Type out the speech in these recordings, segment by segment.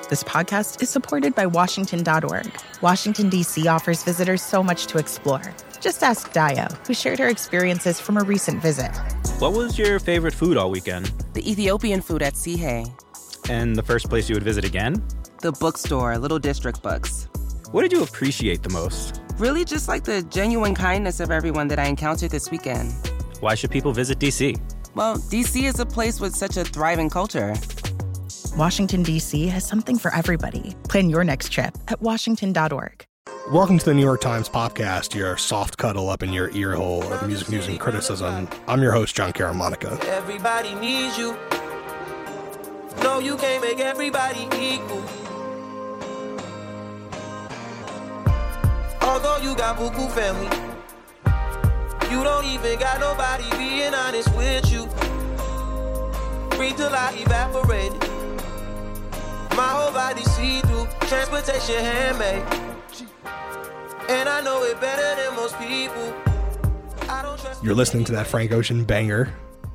This podcast is supported by Washington.org. Washington, D.C. offers visitors so much to explore. Just ask Dio, who shared her experiences from a recent visit. What was your favorite food all weekend? The Ethiopian food at Sihe. And the first place you would visit again? The bookstore, Little District Books. What did you appreciate the most? Really just like the genuine kindness of everyone that I encountered this weekend. Why should people visit D.C.? Well, D.C. is a place with such a thriving culture. Washington, D.C. has something for everybody. Plan your next trip at Washington.org. Welcome to the New York Times podcast, your soft cuddle up in your ear hole of music news and criticism. I'm your host, John Caramonica. Everybody needs you. No, you can't make everybody equal. Although you got Buku family, you don't even got nobody being honest with you. Breathe till I evaporated. My whole body see-through, transportation handmade. And I know it better than most people. I don't trust. You're listening to that Frank Ocean banger,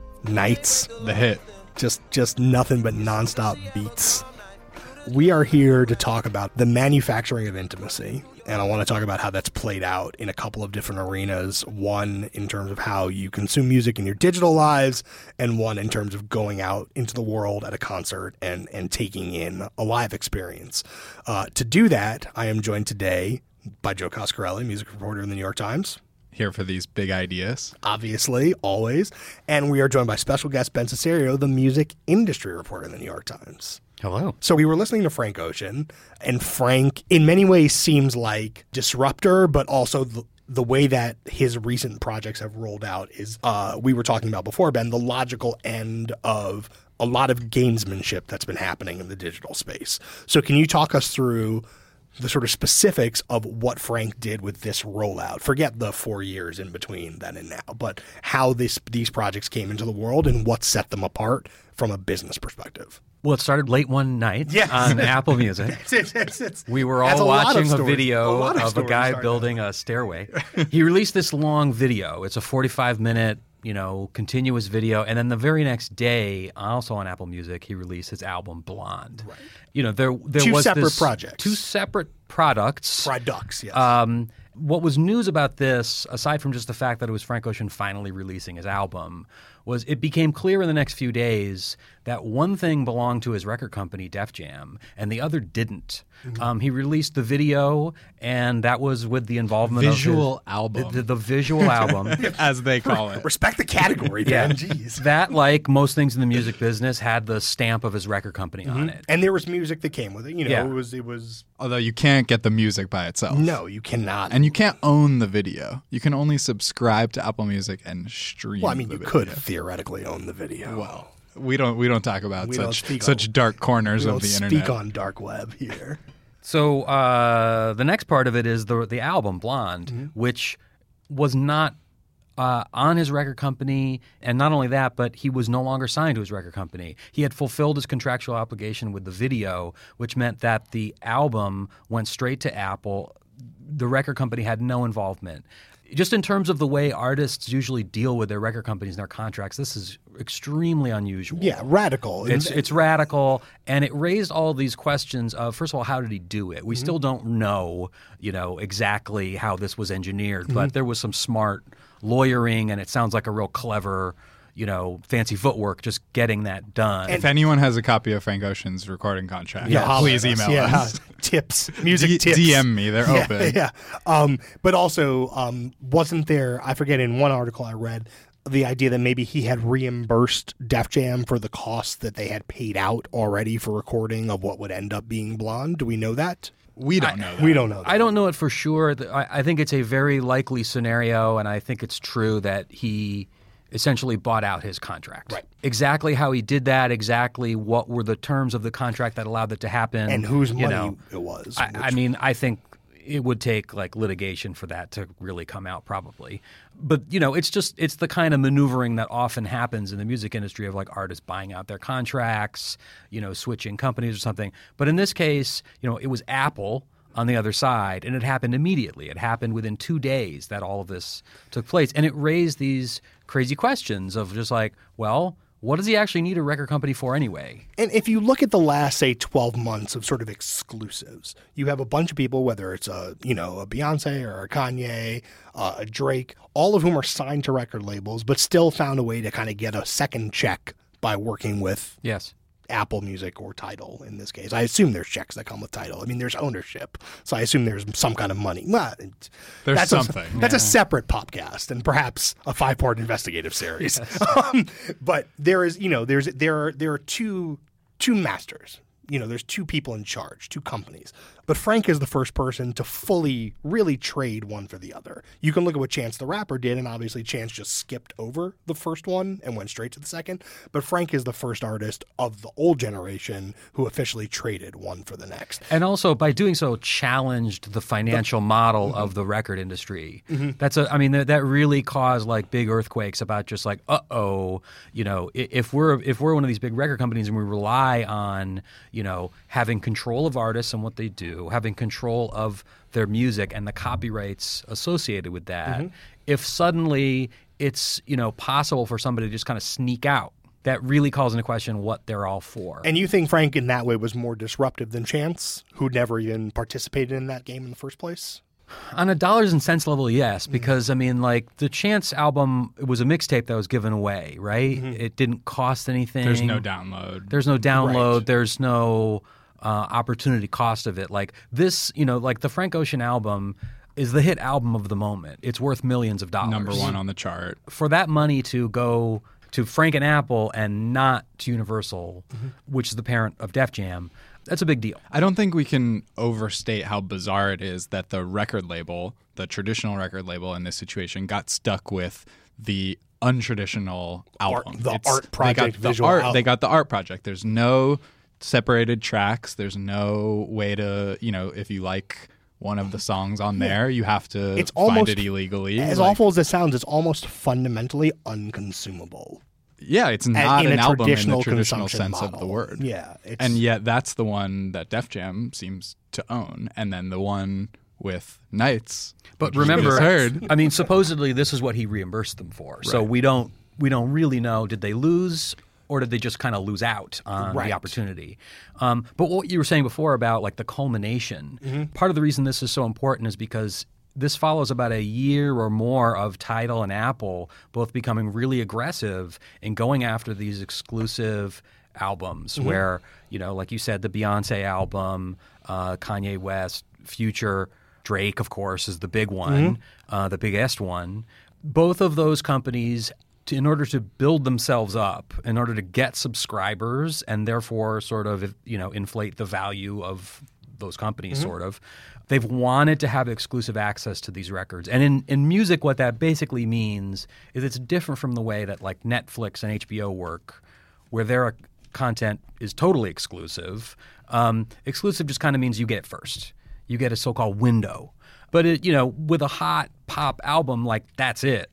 Nights. The hit. Just nothing but nonstop beats. We are here to talk about the manufacturing of intimacy, and I want to talk about how that's played out in a couple of different arenas. One in terms of how you consume music in your digital lives, and one in terms of going out into the world at a concert and taking in a live experience. To do that, I am joined today by Joe Coscarelli, music reporter in the New York Times. Here for these big ideas. Obviously, always. And we are joined by special guest Ben Cesario, the music industry reporter in the New York Times. Hello. So we were listening to Frank Ocean, and Frank in many ways seems like disruptor, but also the way that his recent projects have rolled out is, we were talking about before, Ben, the logical end of a lot of gamesmanship that's been happening in the digital space. So can you talk us through the sort of specifics of what Frank did with this rollout? Forget the 4 years in between then and now, but how these projects came into the world and what set them apart from a business perspective. Well, it started late one night on Apple Music. We were all That's watching a stories. video of of a guy building a stairway. He released this long video. It's a 45-minute, continuous video. And then the very next day, also on Apple Music, he released his album Blonde. Right. There two was separate projects. Two separate products. Products, yes. What was news about this, aside from just the fact that it was Frank Ocean finally releasing his album, was it became clear in the next few days that one thing belonged to his record company, Def Jam, and the other didn't. Mm-hmm. He released the video, and that was with the involvement visual of album. The visual album. As they call it. Respect the category, man. Jeez. That, like most things in the music business, had the stamp of his record company on it. And there was music that came with it. It was. Although you can't get the music by itself. No, you cannot. And you can't own the video. You can only subscribe to Apple Music and stream. Well, I mean, the you video. could theoretically own the video. Well, we don't talk about such dark corners of the internet. We don't speak on dark web here. So the next part of it is the album Blonde, which was not on his record company, and not only that, but he was no longer signed to his record company. He had fulfilled his contractual obligation with the video, which meant that the album went straight to Apple. The record company had no involvement. Just in terms of the way artists usually deal with their record companies and their contracts, this is extremely unusual. Yeah, radical. It's radical, and it raised all these questions of, first of all, how did he do it? We still don't know, exactly how this was engineered, but there was some smart lawyering, and it sounds like a real clever, fancy footwork just getting that done. If anyone has a copy of Frank Ocean's recording contract, please email us. Tips, music tips. DM me, they're open. Yeah. But also, wasn't there, I forget, in one article I read, the idea that maybe he had reimbursed Def Jam for the costs that they had paid out already for recording of what would end up being Blonde? Do we know that? We don't know that. We don't know that. I don't know it for sure. I think it's a very likely scenario, and I think it's true that he essentially bought out his contract. Right. Exactly how he did that, exactly what were the terms of the contract that allowed that to happen. And whose money it was. I think it would take litigation for that to really come out probably. But, it's the kind of maneuvering that often happens in the music industry of artists buying out their contracts, switching companies or something. But in this case, it was Apple on the other side, and it happened immediately. It happened within 2 days that all of this took place. And it raised these crazy questions of just what does he actually need a record company for anyway? And if you look at the last, say, 12 months of sort of exclusives, you have a bunch of people, whether it's a Beyonce or a Kanye, a Drake, all of whom are signed to record labels, but still found a way to kind of get a second check by working with Yes. Apple Music or Tidal in this case. I assume there's checks that come with Tidal. I mean, there's ownership, so I assume there's some kind of money. Well, There's something. That's a separate podcast and perhaps a 5-part investigative series. But there is, there are two masters. There's two people in charge, two companies. But Frank is the first person to fully, really trade one for the other. You can look at what Chance the Rapper did, and obviously Chance just skipped over the first one and went straight to the second. But Frank is the first artist of the old generation who officially traded one for the next. And also, by doing so, challenged the financial model of the record industry. That really caused like big earthquakes about just like, if we're one of these big record companies and we rely on, having control of artists and what they do, having control of their music and the copyrights associated with that, if suddenly it's, possible for somebody to just kind of sneak out, that really calls into question what they're all for. And you think Frank in that way was more disruptive than Chance, who never even participated in that game in the first place? On a dollars and cents level, yes, because the Chance album, it was a mixtape that was given away, right? It didn't cost anything. There's no download. Right. There's no opportunity cost of it. Like this, the Frank Ocean album is the hit album of the moment. It's worth millions of dollars. Number one on the chart. For that money to go to Frank and Apple and not to Universal, which is the parent of Def Jam, that's a big deal. I don't think we can overstate how bizarre it is that the record label, the traditional record label in this situation, got stuck with the untraditional album. Art project, visual album. They got the art project. There's no separated tracks. There's no way to, if you like one of the songs on there, you have to find it illegally. As awful as it sounds, it's almost fundamentally unconsumable. Yeah, it's not an album in the traditional sense model. of the word. Yeah. And yet that's the one that Def Jam seems to own. And then the one with Nights. But remember, supposedly this is what he reimbursed them for. Right. So we don't really know, did they lose or did they just kind of lose out on the opportunity? But what you were saying before about like the culmination, part of the reason this is so important is because this follows about a year or more of Tidal and Apple both becoming really aggressive in going after these exclusive albums where, like you said, the Beyonce album, Kanye West, Future, Drake, of course, is the big one, the biggest one. Both of those companies, in order to build themselves up, in order to get subscribers and therefore sort of, inflate the value of those companies sort of, they've wanted to have exclusive access to these records. And in music, what that basically means is it's different from the way that like Netflix and HBO work, where their content is totally exclusive. Exclusive just kind of means you get it first. You get a so-called window. But with a hot pop album, like that's it.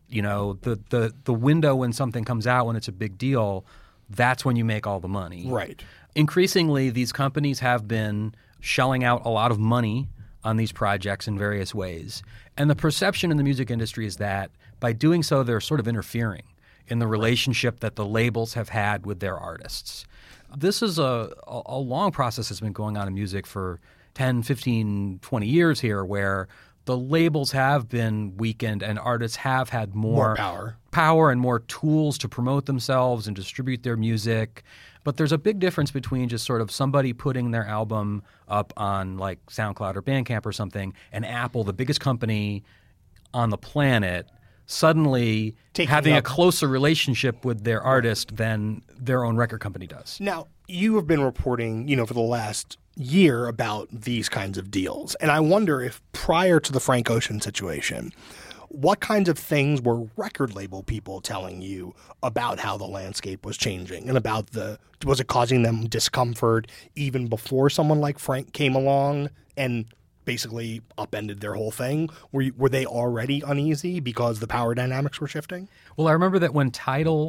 The window when something comes out, when it's a big deal, that's when you make all the money. Right. Increasingly, these companies have been shelling out a lot of money on these projects in various ways. And the perception in the music industry is that by doing so, they're sort of interfering in the relationship that the labels have had with their artists. This is a long process that's been going on in music for 10, 15, 20 years here where the labels have been weakened and artists have had more power and more tools to promote themselves and distribute their music. But there's a big difference between just sort of somebody putting their album up on like SoundCloud or Bandcamp or something, and Apple, the biggest company on the planet, suddenly having a closer relationship with their artist than their own record company does. Now, you have been reporting, for the last year about these kinds of deals. And I wonder if prior to the Frank Ocean situation, what kinds of things were record label people telling you about how the landscape was changing and was it causing them discomfort even before someone like Frank came along and basically upended their whole thing? Were they already uneasy because the power dynamics were shifting? Well, I remember that when Tidal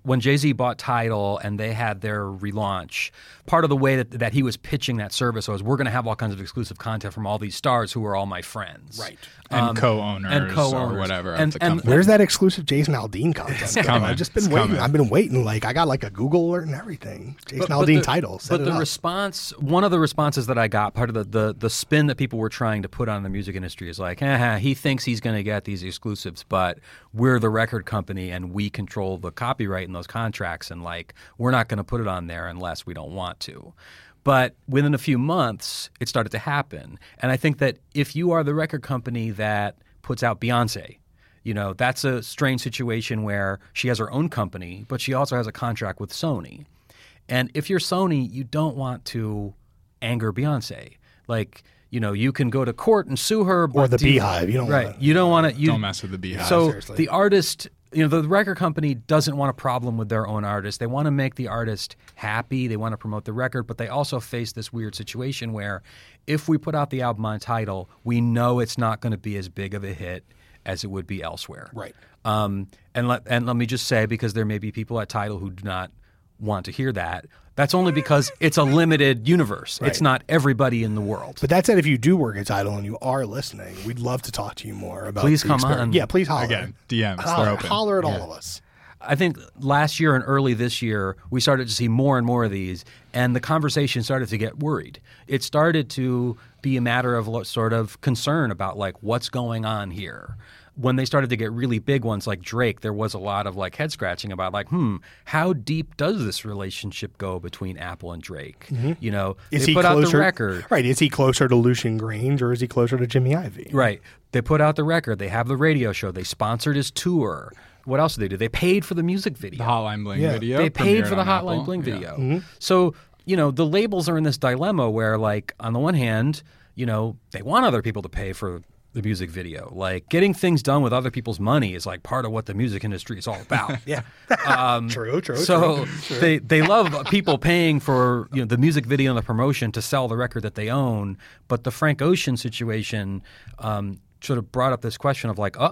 when Jay-Z bought Tidal and they had their relaunch, part of the way that he was pitching that service was, we're going to have all kinds of exclusive content from all these stars who are all my friends. Right. And co-owners or whatever of the company. Where's that exclusive Jason Aldean content? coming. I've just been It's waiting. coming. I've been waiting. Like, I got like a Google alert and everything. Jason Aldean title. Set But it the up. response, one of the responses that I got, part of the spin that people were trying to put on the music industry is like, he thinks he's going to get these exclusives, but we're the record company and we control the copyright in those contracts, and like, we're not going to put it on there unless we don't want to. But within a few months, it started to happen. And I think that if you are the record company that puts out Beyonce, that's a strange situation where she has her own company, but she also has a contract with Sony. And if you're Sony, you don't want to anger Beyonce. Like, you can go to court and sue her. Or the Beehive. You don't right. want to. You don't want to. Don't mess with the Beehive. So seriously. the artist, the record company doesn't want a problem with their own artist. They want to make the artist happy. They want to promote the record, but they also face this weird situation where if we put out the album on Tidal, we know it's not going to be as big of a hit as it would be elsewhere. Right. And let me just say, because there may be people at Tidal who do not want to hear that, that's only because it's a limited universe. Right. It's not everybody in the world. But that said, if you do work at Tidal and you are listening, we'd love to talk to you more about Please the come experience. on. Yeah, please holler. Again, DMs, they're Holler, open. holler at all of us. I think last year and early this year, we started to see more and more of these, and the conversation started to get worried. It started to be a matter of sort of concern about, like, what's going on here. When they started to get really big ones like Drake, there was a lot of like head scratching about like, how deep does this relationship go between Apple and Drake? Is they he put out closer, the record. Right. Is he closer to Lucian Grange or is he closer to Jimmy Iovine? Right. They put out the record. They have the radio show. They sponsored his tour. What else did they do? They paid for the music video. The Hotline Bling video. They paid premiered for the on Hotline Apple. Bling Yeah. video. So, the labels are in this dilemma where, like, on the one hand, they want other people to pay for the music video. Like, getting things done with other people's money is like part of what the music industry is all about. Yeah. True. So they love people paying for the music video and the promotion to sell the record that they own. But the Frank Ocean situation sort of brought up this question of like,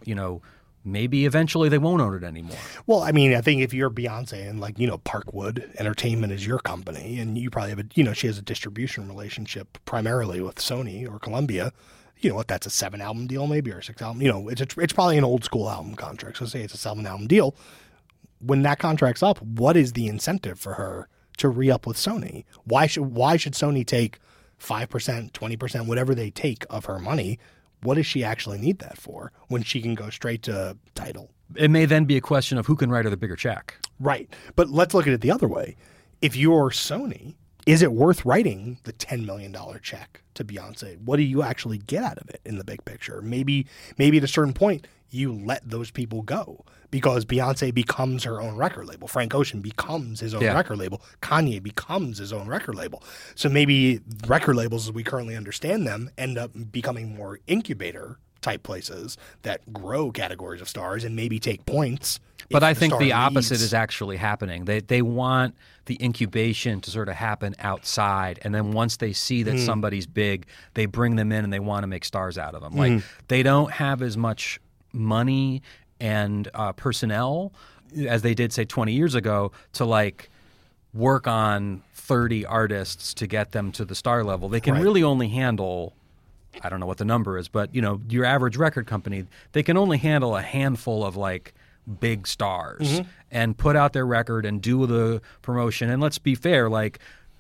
maybe eventually they won't own it anymore. Well, I mean, I think if you're Beyonce and like, Parkwood Entertainment is your company and you probably have she has a distribution relationship primarily with Sony or Columbia. What that's a 7-album deal maybe or a 6-album. It's probably an old school album contract. So say it's a 7-album deal. When that contract's up, what is the incentive for her to re-up with Sony? Why should Sony take 5%, 20%, whatever they take of her money? What does she actually need that for when she can go straight to Tidal? It may then be a question of who can write her the bigger check. Right. But let's look at it the other way. If you're Sony, is it worth writing the $10 million check to Beyonce? What do you actually get out of it in the big picture? Maybe at a certain point, you let those people go because Beyonce becomes her own record label. Frank Ocean becomes his own record label. Kanye becomes his own record label. So maybe record labels, as we currently understand them, end up becoming more incubator type places that grow categories of stars and maybe take points. But I think the opposite is actually happening. They want the incubation to sort of happen outside, and then once they see that somebody's big, they bring them in and they want to make stars out of them. Like they don't have as much money and personnel as they did, say, 20 years ago to like work on 30 artists to get them to the star level. They can really only handle, I don't know what the number is, but your average record company, they can only handle a handful of like big stars and put out their record and do the promotion. And let's be fair, like,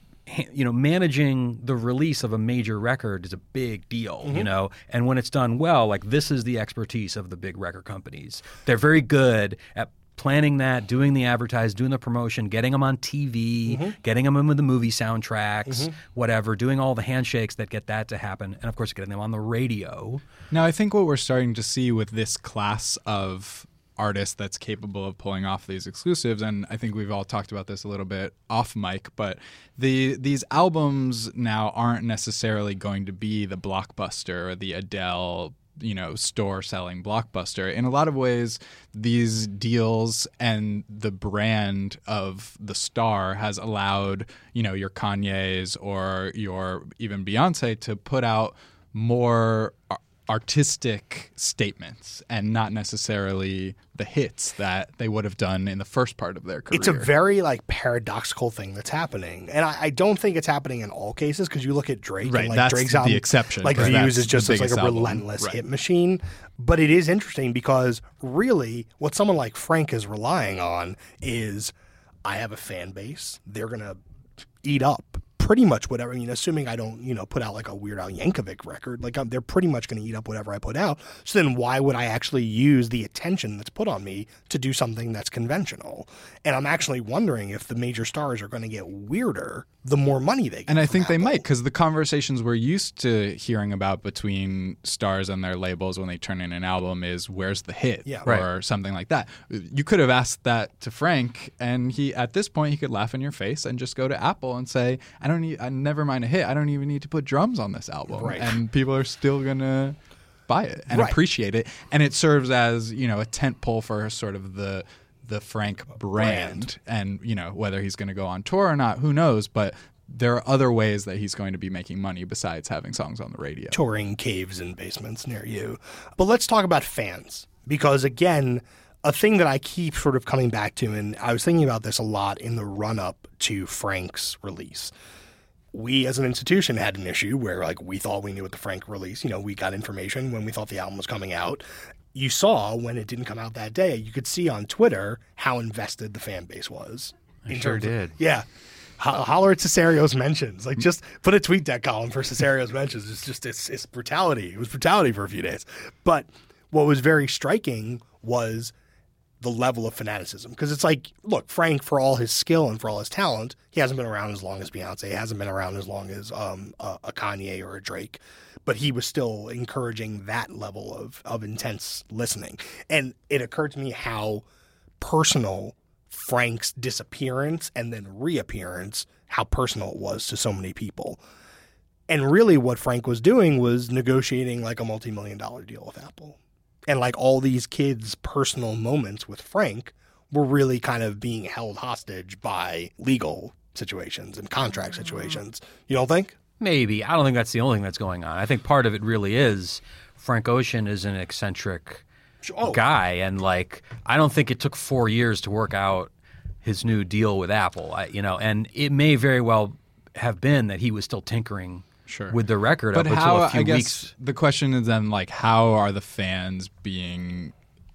managing the release of a major record is a big deal, and when it's done well, like this is the expertise of the big record companies. They're very good at planning that, doing the advertise, doing the promotion, getting them on TV, getting them in with the movie soundtracks, whatever, doing all the handshakes that get that to happen, and of course getting them on the radio. Now, I think what we're starting to see with this class of artist that's capable of pulling off these exclusives, and I think we've all talked about this a little bit off mic, but these albums now aren't necessarily going to be the blockbuster or the Adele store selling blockbuster. In a lot of ways, these deals and the brand of the star has allowed your Kanye's or your even Beyonce to put out more artistic statements and not necessarily the hits that they would have done in the first part of their career. It's a very like paradoxical thing that's happening, and I don't think it's happening in all cases because you look at Drake, right? and like That's Drake's the album, exception. like right? views That's is just the as like a biggest album. relentless Right. hit machine. But it is interesting because really, what someone like Frank is relying on is, I have a fan base. They're gonna eat up pretty much whatever. I mean, assuming I don't, put out like a Weird Al Yankovic record, like they're pretty much going to eat up whatever I put out. So then why would I actually use the attention that's put on me to do something that's conventional? And I'm actually wondering if the major stars are going to get weirder the more money they get. And I from think they Apple. might, because the conversations we're used to hearing about between stars and their labels when they turn in an album is, where's the hit? Yeah. Or something like that. You could have asked that to Frank, and he, at this point, he could laugh in your face and just go to Apple and say, I never mind a hit. I don't even need to put drums on this album. Right. And people are still going to buy it and Right. appreciate it. And it serves as, a tent pole for sort of the Frank brand. And, whether he's going to go on tour or not, who knows? But there are other ways that he's going to be making money besides having songs on the radio. Touring caves and basements near you. But let's talk about fans, because again, a thing that I keep sort of coming back to, and I was thinking about this a lot in the run-up to Frank's release. We as an institution had an issue where like we thought we knew what the Frank release, we got information when we thought the album was coming out. You saw when it didn't come out that day, you could see on Twitter how invested the fan base was. I sure did. Yeah. Holler at Cesario's mentions. Like, just put a TweetDeck column for Cesario's mentions. It's brutality. It was brutality for a few days. But what was very striking was the level of fanaticism. Because it's like, look, Frank, for all his skill and for all his talent, he hasn't been around as long as Beyonce. He hasn't been around as long as a Kanye or a Drake. But he was still encouraging that level of intense listening. And it occurred to me how personal Frank's disappearance and then reappearance, how personal it was to so many people. And really what Frank was doing was negotiating like a multi-million-dollar deal with Apple. And like all these kids' personal moments with Frank were really kind of being held hostage by legal situations and contract situations. You don't think? Maybe. I don't think that's the only thing that's going on. I think part of it really is Frank Ocean is an eccentric guy, and like I don't think it took 4 years to work out his new deal with Apple. And it may very well have been that he was still tinkering with the record But up how, until a few I guess weeks. the question is then, like, how are the fans being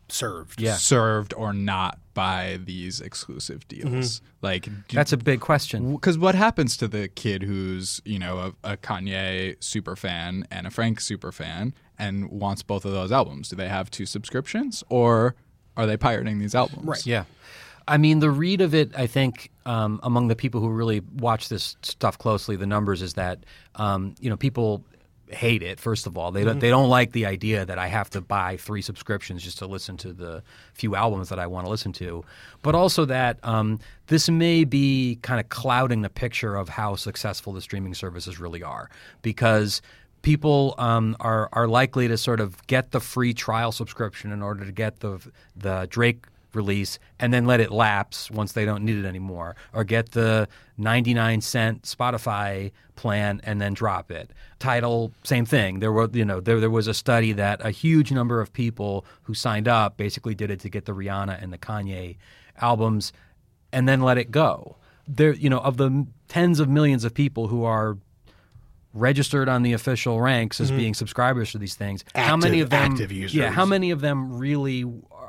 served or not by these exclusive deals? Like, That's a big question. Because what happens to the kid who's, a Kanye super fan and a Frank super fan and wants both of those albums? Do they have 2 subscriptions, or are they pirating these albums? Right. Yeah. I mean, the read of it, I think, among the people who really watch this stuff closely, the numbers is that, people hate it, first of all. They don't like the idea that I have to buy 3 subscriptions just to listen to the few albums that I want to listen to. But also that this may be kind of clouding the picture of how successful the streaming services really are. Because people are likely to sort of get the free trial subscription in order to get the Drake release and then let it lapse once they don't need it anymore, or get the 99-cent Spotify plan and then drop it. Tidal, same thing. There was a study that a huge number of people who signed up basically did it to get the Rihanna and the Kanye albums and then let it go. There, of the tens of millions of people who are registered on the official ranks as being subscribers to these things, how many of them active users. Yeah, how many of them really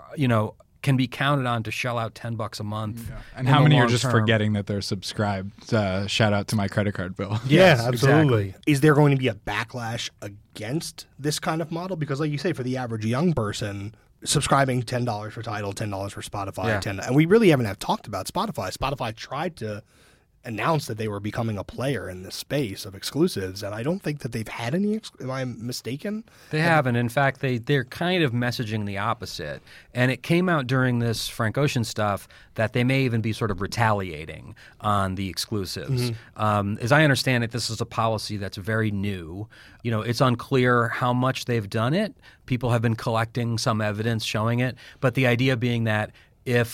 can be counted on to shell out $10 a month? And how many are just forgetting that they're subscribed? Shout out to my credit card bill. Yes, absolutely. Exactly. Is there going to be a backlash against this kind of model? Because like you say, for the average young person, subscribing $10 for Tidal, $10 for Spotify, and we really haven't talked about Spotify. Spotify tried to announce that they were becoming a player in this space of exclusives, and I don't think that they've had any. Am I mistaken? They haven't. In fact, they're kind of messaging the opposite. And it came out during this Frank Ocean stuff that they may even be sort of retaliating on the exclusives. As I understand it, this is a policy that's very new. It's unclear how much they've done it. People have been collecting some evidence showing it, but the idea being that if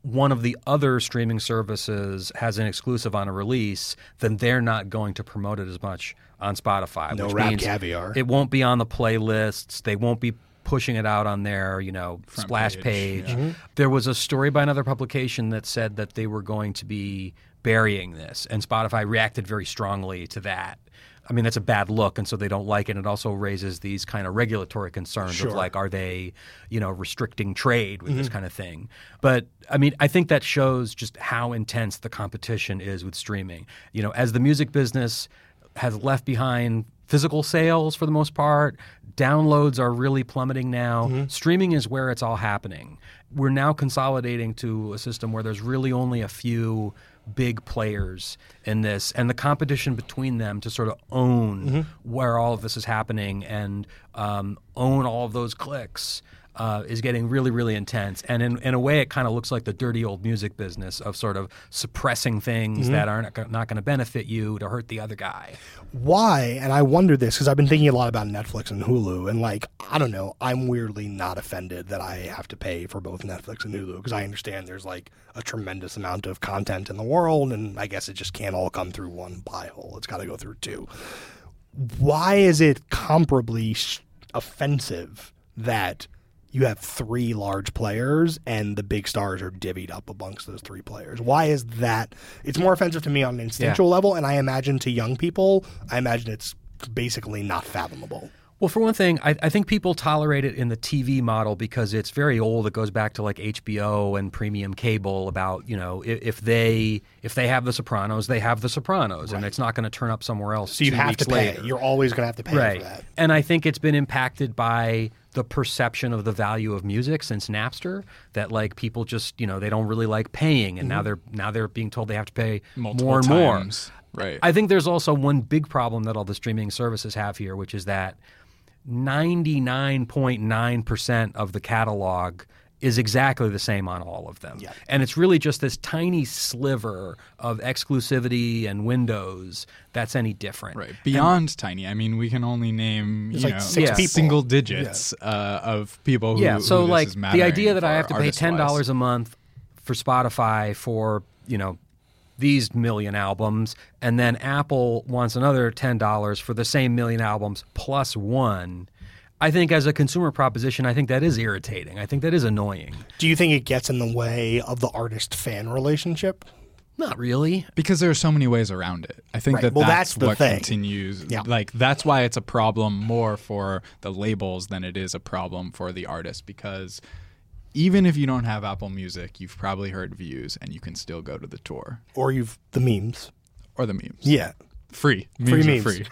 one of the other streaming services has an exclusive on a release, then they're not going to promote it as much on Spotify. No which rap means caviar. It won't be on the playlists. They won't be pushing it out on their, Front splash page, page. There was a story by another publication that said that they were going to be burying this, and Spotify reacted very strongly to that. I mean, that's a bad look, and so they don't like it. It also raises these kind of regulatory concerns of like, are they, restricting trade with this kind of thing? But I mean, I think that shows just how intense the competition is with streaming. As the music business has left behind physical sales for the most part, downloads are really plummeting now. Streaming is where it's all happening. We're now consolidating to a system where there's really only a few big players in this, and the competition between them to sort of own where all of this is happening and own all of those clicks is getting really, really intense. And in a way, it kind of looks like the dirty old music business of sort of suppressing things that are not going to benefit you to hurt the other guy. Why? And I wonder this because I've been thinking a lot about Netflix and Hulu, and I don't know, I'm weirdly not offended that I have to pay for both Netflix and Hulu because I understand there's a tremendous amount of content in the world, and I guess it just can't all come through one pie hole. It's got to go through two. Why is it comparably offensive that you have three large players and the big stars are divvied up amongst those three players? Why is that? It's more offensive to me on an instinctual level, and I imagine to young people, it's basically not fathomable. Well, for one thing, I think people tolerate it in the TV model because it's very old. It goes back to like HBO and premium cable about, if they have The Sopranos, they have The Sopranos, and it's not going to turn up somewhere else. So you 2 have weeks to pay. later. You're always going to have to pay for that. And I think it's been impacted by the perception of the value of music since Napster, that people just, they don't really like paying, and now they're being told they have to pay Multiple more and times. more. Right. I think there's also one big problem that all the streaming services have here, which is that 99.9% of the catalog is exactly the same on all of them. Yeah. And it's really just this tiny sliver of exclusivity and windows that's any different. Right. Beyond tiny. I mean, we can only name, six people. single digits of people who, so who this is the mattering idea that I for have to pay $10 a month for Spotify for, these million albums, and then Apple wants another $10 for the same million albums plus one. I think as a consumer proposition, I think that is irritating. I think that is annoying. Do you think it gets in the way of the artist-fan relationship? Not really. Because there are so many ways around it. I think that's the what thing. continues. Yeah. That's why it's a problem more for the labels than it is a problem for the artist, because even if you don't have Apple Music, you've probably heard Views, and you can still go to the tour. Or the memes. Or the memes. Yeah. Free. Free memes. Are free.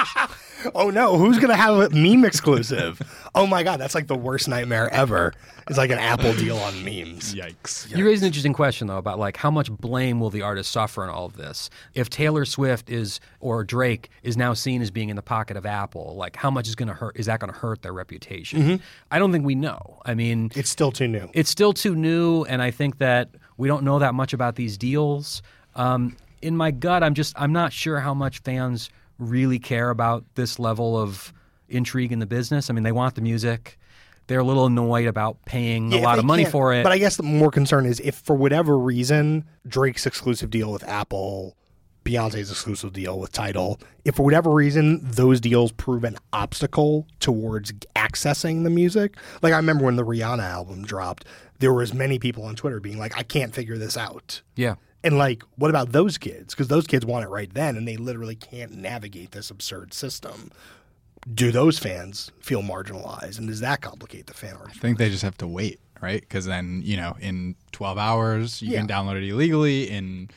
Oh no, who's going to have a meme exclusive? Oh my God, that's the worst nightmare ever. It's an Apple deal on memes. Yikes. You raise an interesting question, though, about how much blame will the artist suffer in all of this? If Taylor Swift or Drake is now seen as being in the pocket of Apple, how much is that going to hurt their reputation? I don't think we know. I mean, It's still too new. It's still too new, and I think that we don't know that much about these deals. In my gut, I'm not sure how much fans really care about this level of intrigue in the business. I mean, they want the music. They're a little annoyed about paying a lot of money for it. But I guess the more concern is if for whatever reason Drake's exclusive deal with Apple, Beyonce's exclusive deal with Tidal, if for whatever reason those deals prove an obstacle towards accessing the music. I remember when the Rihanna album dropped, there was many people on Twitter being I can't figure this out. Yeah. And what about those kids? Because those kids want it right then, and they literally can't navigate this absurd system. Do those fans feel marginalized, and does that complicate the fan I think they just have to wait, right? Because then, in 12 hours, you can download it illegally. In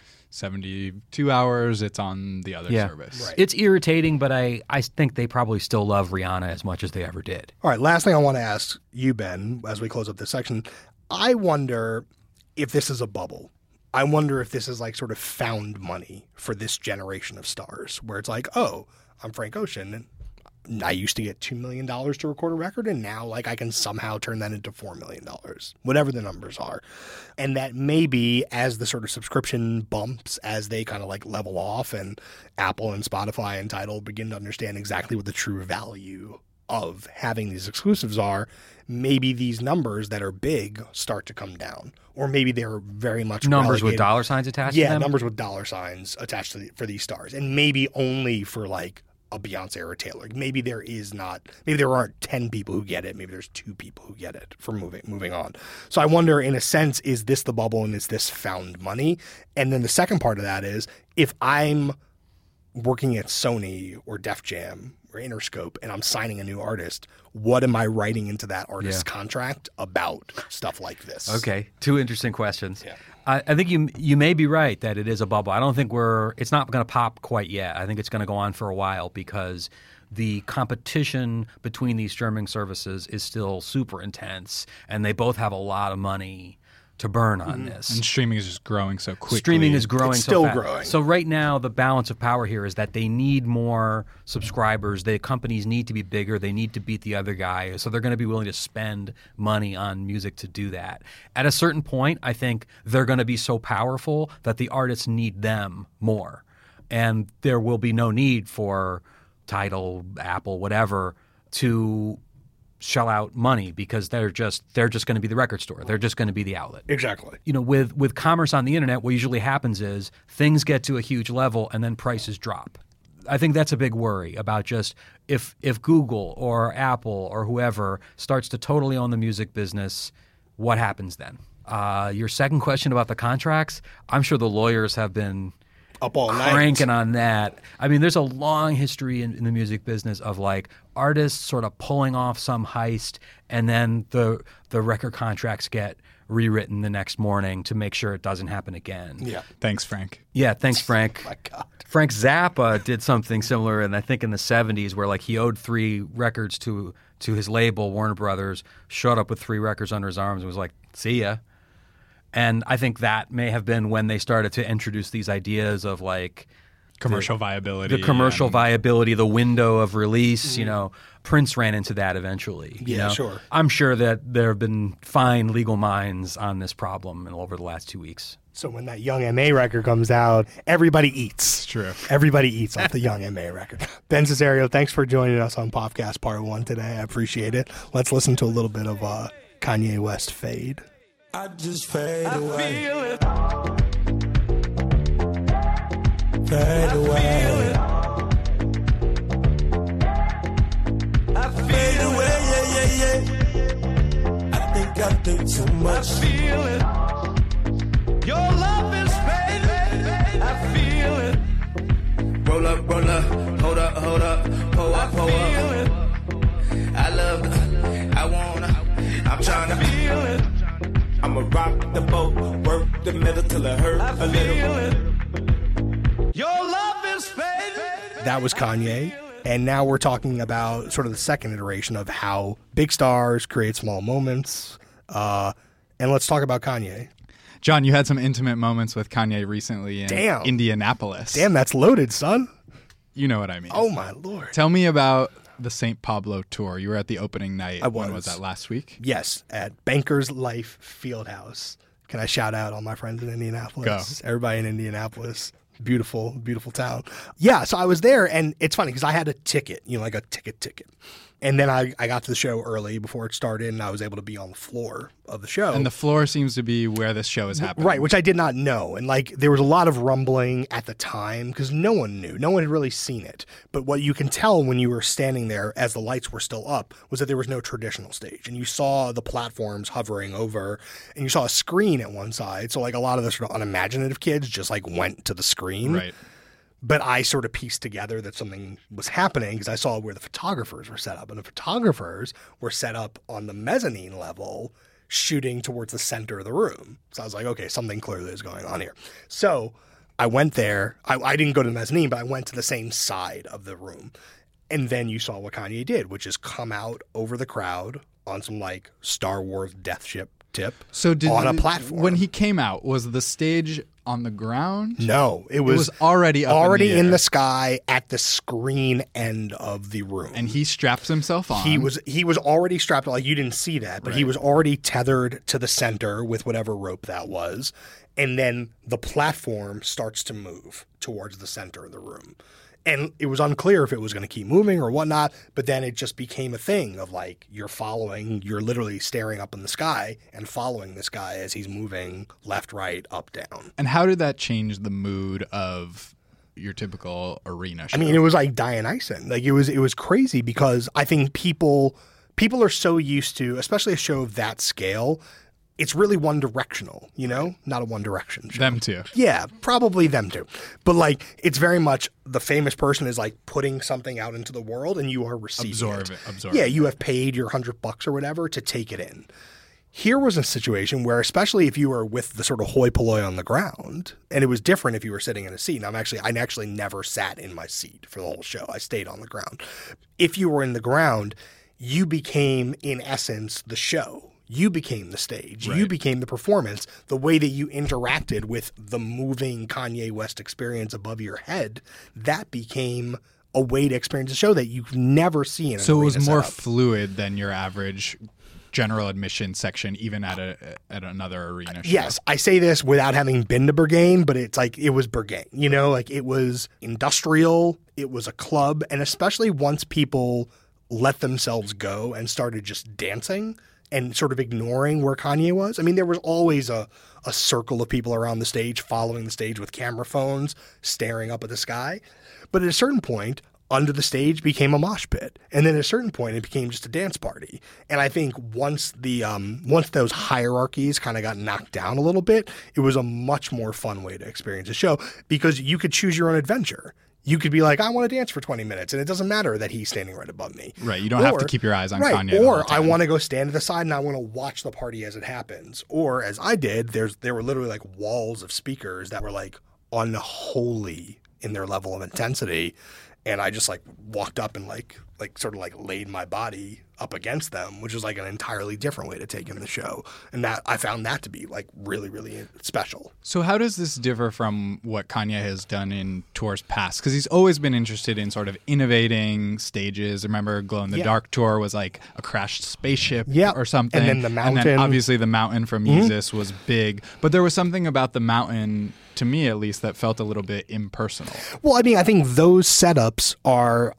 72 hours, it's on the other service. Right. It's irritating, but I think they probably still love Rihanna as much as they ever did. All right, last thing I want to ask you, Ben, as we close up this section, I wonder if this is a bubble. I wonder if this is sort of found money for this generation of stars, where it's oh, I'm Frank Ocean, and I used to get $2 million to record a record, and now I can somehow turn that into $4 million, whatever the numbers are. And that maybe as the sort of subscription bumps, as they kind of level off, and Apple and Spotify and Tidal begin to understand exactly what the true value of having these exclusives are, maybe these numbers that are big start to come down, or maybe they're very much Numbers with relegated. dollar signs attached to Yeah, them? numbers with dollar signs attached to for these stars, and maybe only for like a Beyonce or a Taylor. Maybe there aren't 10 people who get it. Maybe there's 2 people who get it for moving on. So I wonder, in a sense, is this the bubble and is this found money? And then the second part of that is, if I'm working at Sony or Def Jam or Interscope and I'm signing a new artist, what am I writing into that artist's contract about stuff like this? Okay, 2 interesting questions. Yeah. I think you may be right that it is a bubble. I don't think it's not going to pop quite yet. I think it's going to go on for a while because the competition between these streaming services is still super intense, and they both have a lot of money to burn on this. And streaming is just growing so quickly. Streaming is growing It's so still fast. growing. So right now, the balance of power here is that they need more subscribers. The companies need to be bigger. They need to beat the other guy. So they're going to be willing to spend money on music to do that. At a certain point, I think they're going to be so powerful that the artists need them more. And there will be no need for Tidal, Apple, whatever, to shell out money because they're just going to be the record store. They're just going to be the outlet. Exactly. You know, with commerce on the internet, what usually happens is things get to a huge level and then prices drop. I think that's a big worry about just if Google or Apple or whoever starts to totally own the music business, what happens then? Your second question about the contracts, I'm sure the lawyers have been Up all night. cranking on that. I mean, there's a long history in the music business of like artists sort of pulling off some heist, and then the record contracts get rewritten the next morning to make sure it doesn't happen again. Yeah. Thanks, Frank. Yeah, thanks, Frank. My God. Frank Zappa did something similar, and I think in the 70s, where like he owed 3 records to his label, Warner Brothers, showed up with 3 records under his arms and was like, "See ya." And I think that may have been when they started to introduce these ideas of like Commercial viability. the commercial and- viability, the window of release. You know, Prince ran into that eventually. You Yeah, know? sure. I'm sure that there have been fine legal minds on this problem over the last 2 weeks. So when that Young M.A. record comes out, everybody eats. True. Everybody eats off the Young M.A. record. Ben Cesario, thanks for joining us on Popcast Part 1 today. I appreciate it. Let's listen to a little bit of Kanye West, Fade. I just fade away. Fade away. I fade away, yeah. I think too much. I feel it. Your love is fading. I feel it. Roll up, hold up, pull up. I love it. I wanna. I'm trying to feel it. I'ma rock the boat, work the middle till it hurt a little. Your love is fading. That was Kanye. And now we're talking about sort of the second iteration of how big stars create small moments. And let's talk about Kanye. John, you had some intimate moments with Kanye recently in Damn. Indianapolis. Damn, that's loaded, son. You know what I mean. Oh, my Lord. Tell me about the St. Pablo tour. You were at the opening night. When was that, last week? Yes, at Bankers Life Fieldhouse. Can I shout out all my friends in Indianapolis? Go. Everybody in Indianapolis. Beautiful, beautiful town. Yeah, so I was there, and it's funny because I had a ticket, like a ticket. And then I got to the show early before it started, and I was able to be on the floor of the show. And the floor seems to be where this show is happening. Right, which I did not know. And there was a lot of rumbling at the time because no one knew. No one had really seen it. But what you can tell when you were standing there as the lights were still up was that there was no traditional stage. And you saw the platforms hovering over, and you saw a screen at one side. So a lot of the sort of unimaginative kids just went to the screen. Right. But I sort of pieced together that something was happening because I saw where the photographers were set up. And the photographers were set up on the mezzanine level, shooting towards the center of the room. So I was like, okay, something clearly is going on here. So I went there. I didn't go to the mezzanine, but I went to the same side of the room. And then you saw what Kanye did, which is come out over the crowd on some Star Wars death ship tip on a platform. When he came out, was the stage on the ground? No, it was already up in air. the sky at the screen end of the room. And he straps himself on. He was already strapped. You didn't see that, but he was already tethered to the center with whatever rope that was. And then the platform starts to move towards the center of the room. And it was unclear if it was going to keep moving or whatnot, but then it just became a thing of like you're literally staring up in the sky and following this guy as he's moving left, right, up, down. And how did that change the mood of your typical arena show? I mean, it was like Dionyson. Like it was crazy because I think people are so used to, especially a show of that scale, it's really one directional, not a One Direction show. Them too. Yeah, probably them too. But like, it's very much the famous person is like putting something out into the world and you are receiving Absorb it. Yeah, you have paid your $100 or whatever to take it in. Here was a situation where, especially if you were with the sort of hoi polloi on the ground, and it was different if you were sitting in a seat. And I actually never sat in my seat for the whole show. I stayed on the ground. If you were in the ground, you became, in essence, the show. You became the stage. Right. You became the performance. The way that you interacted with the moving Kanye West experience above your head, that became a way to experience a show that you've never seen. So it was more fluid than your average general admission section, even at another arena show. Yes, I say this without having been to Berghain, but it's like it was Berghain. Like it was industrial. It was a club, and especially once people let themselves go and started just dancing and sort of ignoring where Kanye was. I mean, there was always a circle of people around the stage, following the stage with camera phones, staring up at the sky. But at a certain point, under the stage became a mosh pit. And then at a certain point, it became just a dance party. And I think once those hierarchies kind of got knocked down a little bit, it was a much more fun way to experience a show because you could choose your own adventure. You could be like, I want to dance for 20 minutes, and it doesn't matter that he's standing right above me. Right. You don't have to keep your eyes on Kanye. Or I want to go stand to the side and I want to watch the party as it happens. Or as I did, there were literally like walls of speakers that were like unholy in their level of intensity. And I just like walked up and like sort of like laid my body up against them, which is like an entirely different way to take in the show. And that I found that to be like really, really special. So how does this differ from what Kanye has done in tours past? Because he's always been interested in sort of innovating stages. Remember Glow in the Dark tour was like a crashed spaceship or something. And then the mountain. And then obviously the mountain from Yeezus was big. But there was something about the mountain, to me at least, that felt a little bit impersonal. Well, I mean, I think those setups are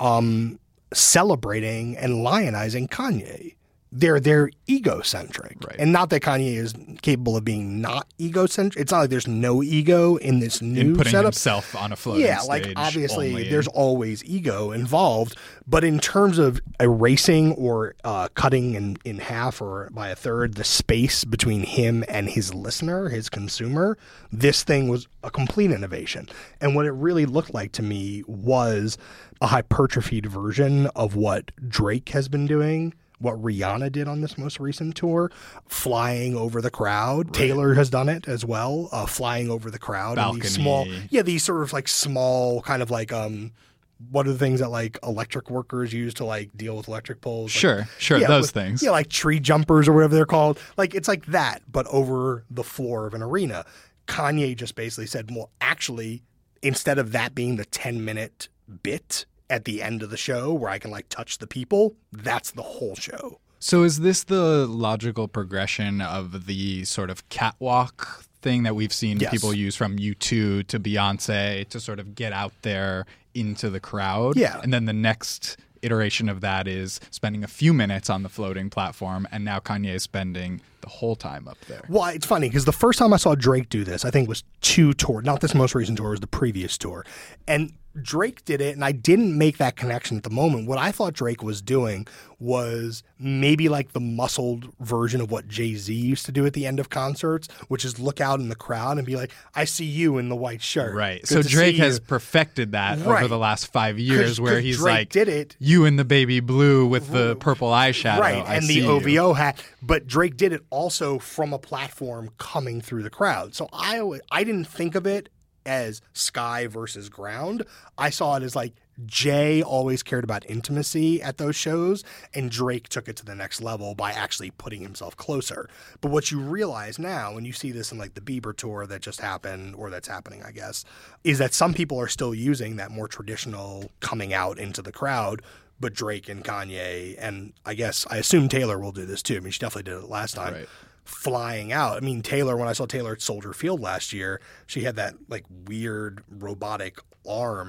celebrating and lionizing Kanye. They're egocentric. Right. And not that Kanye is capable of being not egocentric. It's not like there's no ego in this new in putting setup. himself on a floating stage. Like obviously there's always ego involved. But in terms of erasing or cutting in half or by a third the space between him and his listener, his consumer, this thing was a complete innovation. And what it really looked like to me was a hypertrophied version of what Drake has been doing, what Rihanna did on this most recent tour, flying over the crowd. Right. Taylor has done it as well, flying over the crowd. Balcony. These sort of like small kind of like what are the things that like electric workers use to like deal with electric poles? Sure, those things. Yeah, like tree jumpers or whatever they're called. Like it's like that, but over the floor of an arena. Kanye just basically said, well, actually, instead of that being the 10-minute bit at the end of the show where I can like touch the people, that's the whole show. So is this the logical progression of the sort of catwalk thing that we've seen people use from U2 to Beyonce to sort of get out there into the crowd? Yeah. And then the next iteration of that is spending a few minutes on the floating platform, and now Kanye is spending the whole time up there. Well, it's funny because the first time I saw Drake do this, I think was 2 tours, not this most recent tour, it was the previous tour. And Drake did it, and I didn't make that connection at the moment. What I thought Drake was doing was maybe like the muscled version of what Jay-Z used to do at the end of concerts, which is look out in the crowd and be like, I see you in the white shirt. Right. So Drake has perfected that over the last 5 years where he's Drake like, did it. You in the baby blue with the purple eyeshadow. Right, and the OVO hat. But Drake did it also from a platform coming through the crowd. So I didn't think of it as sky versus ground. I saw it as like Jay always cared about intimacy at those shows, and Drake took it to the next level by actually putting himself closer. But what you realize now, when you see this in like the Bieber tour that just happened, or that's happening, I guess, is that some people are still using that more traditional coming out into the crowd. But Drake and Kanye, and I assume Taylor will do this too. I mean, she definitely did it last time. Right. Flying out. I mean, Taylor, when I saw Taylor at Soldier Field last year, she had that like weird robotic arm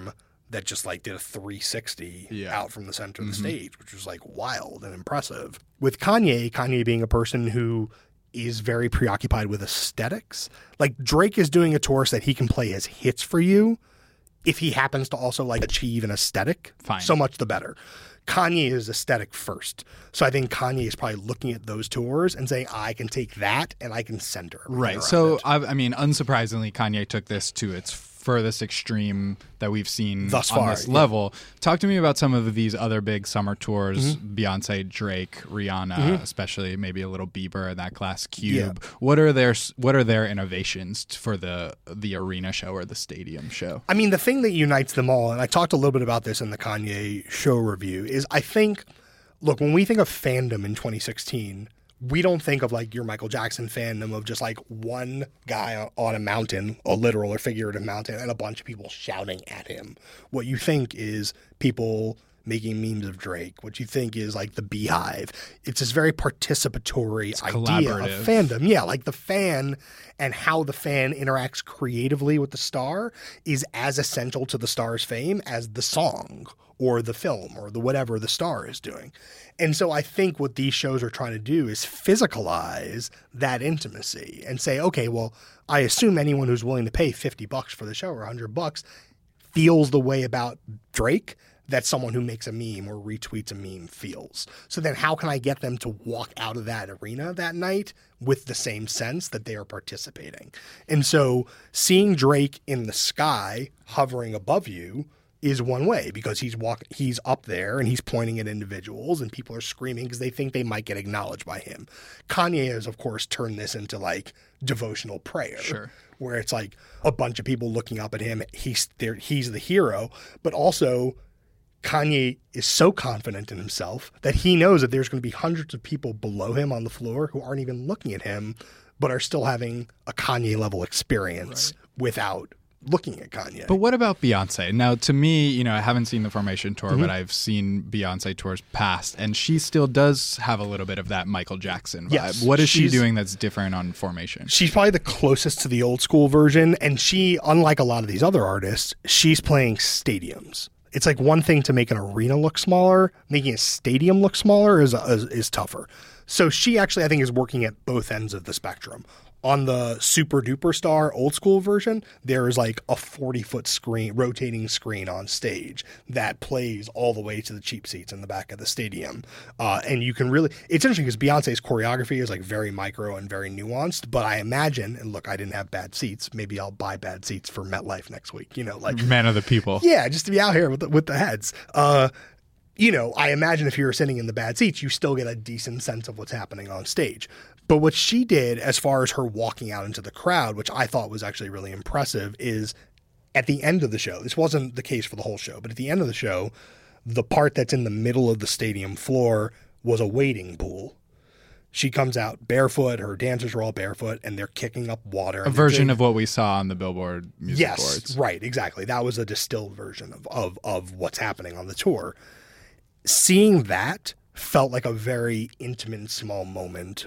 that just like did a 360 Yeah. out from the center of the stage, which was like wild and impressive. With Kanye being a person who is very preoccupied with aesthetics, like Drake is doing a tour so that he can play his hits for you. If he happens to also like achieve an aesthetic, Fine. so much the better. Kanye is aesthetic first. So I think Kanye is probably looking at those tours and saying, I can take that and I can center everything Right. around So, it. I mean, unsurprisingly, Kanye took this to its furthest extreme that we've seen Thus on far, this yeah. level. Talk to me about some of these other big summer tours, Mm-hmm. Beyonce, Drake, Rihanna, especially maybe a little Bieber in that class, Cube. What are their innovations for the arena show or the stadium show? I mean, the thing that unites them all, and I talked a little bit about this in the Kanye show review, is I think, look, when we think of fandom in 2016, we don't think of like your Michael Jackson fandom of just like one guy on a mountain, a literal or figurative mountain, and a bunch of people shouting at him. What you think is people making memes of Drake. What you think is like the Beehive. It's this very participatory idea of collaborative. fandom. Yeah, like the fan and how the fan interacts creatively with the star is as essential to the star's fame as the song or the film or the whatever the star is doing. And so I think what these shows are trying to do is physicalize that intimacy and say, okay, well, I assume anyone who's willing to pay $50 for the show or $100 feels the way about Drake that someone who makes a meme or retweets a meme feels. So then how can I get them to walk out of that arena that night with the same sense that they are participating? And so seeing Drake in the sky hovering above you is one way, because he's up there and he's pointing at individuals and people are screaming because they think they might get acknowledged by him. Kanye has, of course, turned this into like devotional prayer. Sure. Where it's like a bunch of people looking up at him. He's the hero, but also Kanye is so confident in himself that he knows that there's going to be hundreds of people below him on the floor who aren't even looking at him, but are still having a Kanye level experience without looking at Kanye. But what about Beyonce? Now, to me, I haven't seen the Formation tour, but I've seen Beyonce tours past, and she still does have a little bit of that Michael Jackson vibe. Yes, What is she she's- doing that's different on Formation? She's probably the closest to the old school version, and she, unlike a lot of these other artists, she's playing stadiums. It's like one thing to make an arena look smaller, making a stadium look smaller is tougher. So she actually, I think, is working at both ends of the spectrum. On the Super Duper Star old school version, there is like a 40-foot screen, rotating screen on stage that plays all the way to the cheap seats in the back of the stadium. And you can really, it's interesting because Beyonce's choreography is like very micro and very nuanced, but I imagine, and look, I didn't have bad seats. Maybe I'll buy bad seats for MetLife next week, like, Man of the people. yeah, just to be out here with the heads. I imagine if you were sitting in the bad seats, you still get a decent sense of what's happening on stage. But what she did as far as her walking out into the crowd, which I thought was actually really impressive, is at the end of the show, this wasn't the case for the whole show, but at the end of the show, the part that's in the middle of the stadium floor was a wading pool. She comes out barefoot, her dancers are all barefoot, and they're kicking up water. A version of what we saw on the Billboard Music Yes, Awards. right, exactly. That was a distilled version of what's happening on the tour. Seeing that felt like a very intimate and small moment.